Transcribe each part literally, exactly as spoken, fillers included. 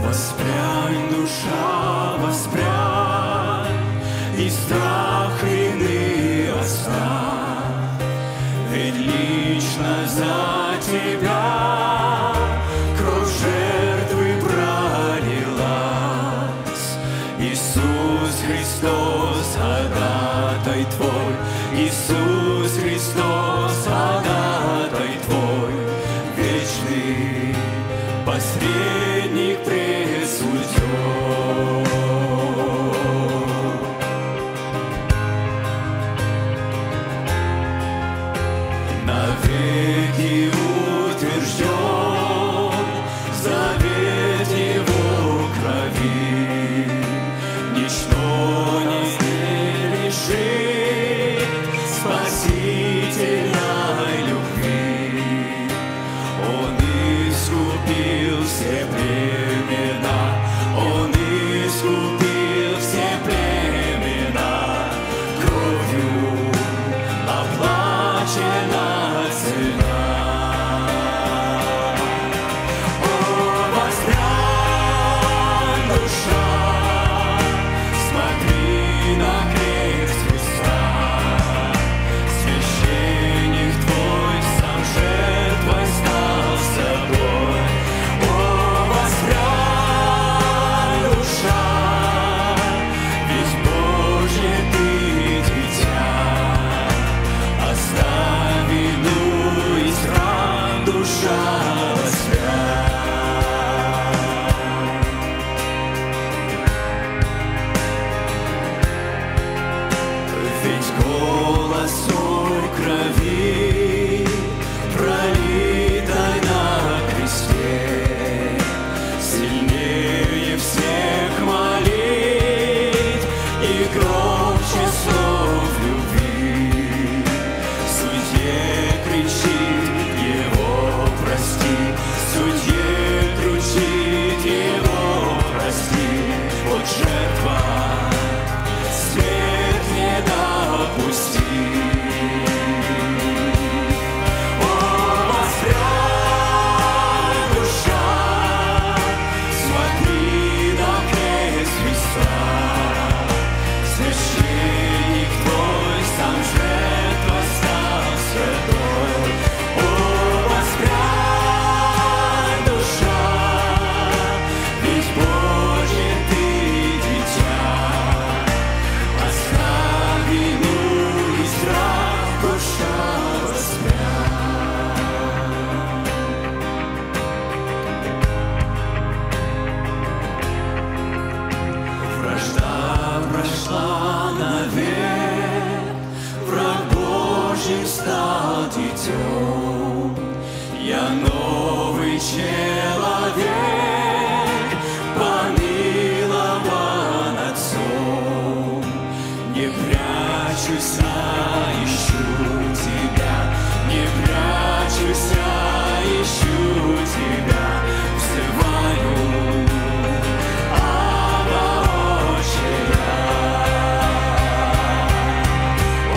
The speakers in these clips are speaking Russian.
Воспрянь, душа, воспрянь, и страх вины оставь, ведь лично за тебя кровь жертвы пролилась. Иисус Христос, ходатай твой, Иисус Христос, ходатай твой, вечный посредник пред судьей. Навеки утвержден завет Его крови, ничто не лишит спасительной любви. Он искупил все племена, Он искупил все племена, кровью оплачена цена. О, воспрянь, душа, смотри на крест Христа, священник твой сам жертвой стал с собой. О, воспрянь, душа, ведь Божье ты дитя, оставь вину и срам, душа, воспрянь. Ведь голос ой крови, пролитой на кресте, сильнее всех молит и громче слов любви. Судье кричит, Его прости, судье кричит, Его прости. Вот жертва, свет не допусти. О, воспрянь, душа, смотри на крест Христа, священник твой сам жертва стал святой. О, воспрянь, душа, ведь Божье ты дитя, оставь вину и страх, душа, воспрянь. Вражда прошла навек, враг Божий стал детем. Я новый человек, помилован Отцом. Не прячусь, а ищу тебя, не прячусь, а ищу тебя, взываю, Абба, Отче я. О,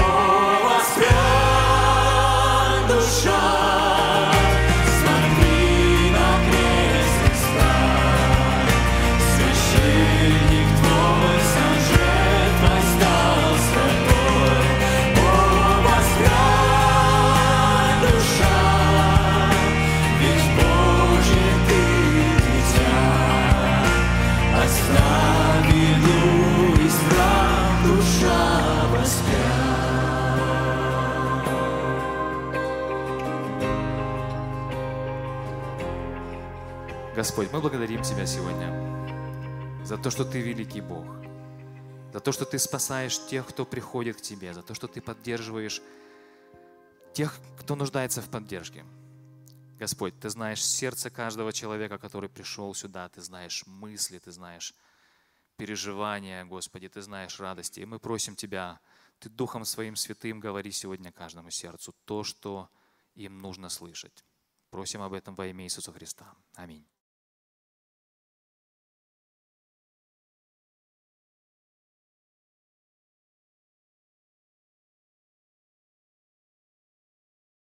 воспрянь, душа, смотри на крест Христа, священник твой сам жертвой стал с тобой. О, воспрянь, душа, ведь Божье ты дитя, оставь вину и страх, душа, воспрянь. Господь, мы благодарим Тебя сегодня за то, что Ты великий Бог, за то, что Ты спасаешь тех, кто приходит к Тебе, за то, что Ты поддерживаешь тех, кто нуждается в поддержке. Господь, Ты знаешь сердце каждого человека, который пришел сюда, Ты знаешь мысли, Ты знаешь переживания, Господи, Ты знаешь радости. И мы просим Тебя, Ты Духом Своим Святым говори сегодня каждому сердцу то, что им нужно слышать. Просим об этом во имя Иисуса Христа. Аминь.